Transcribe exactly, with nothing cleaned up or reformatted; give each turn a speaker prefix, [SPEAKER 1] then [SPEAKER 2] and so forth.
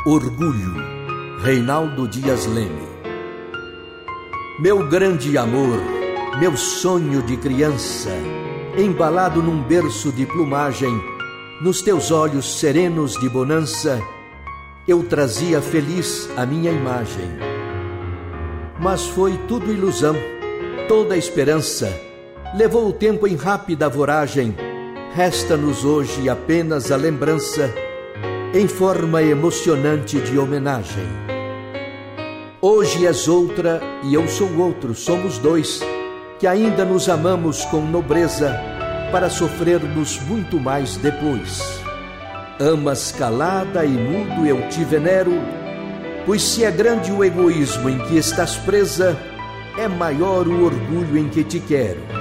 [SPEAKER 1] Orgulho, Reinaldo Dias Leme. Meu grande amor, meu sonho de criança, embalado num berço de plumagem, nos teus olhos serenos de bonança, eu trazia feliz a minha imagem. Mas foi tudo ilusão, toda esperança, levou o tempo em rápida voragem, resta-nos hoje apenas a lembrança, em forma emocionante de homenagem. Hoje és outra e eu sou outro, somos dois, que ainda nos amamos com nobreza, para sofrermos muito mais depois. Amas calada e mudo eu te venero, pois se é grande o egoísmo em que estás presa, é maior o orgulho em que te quero.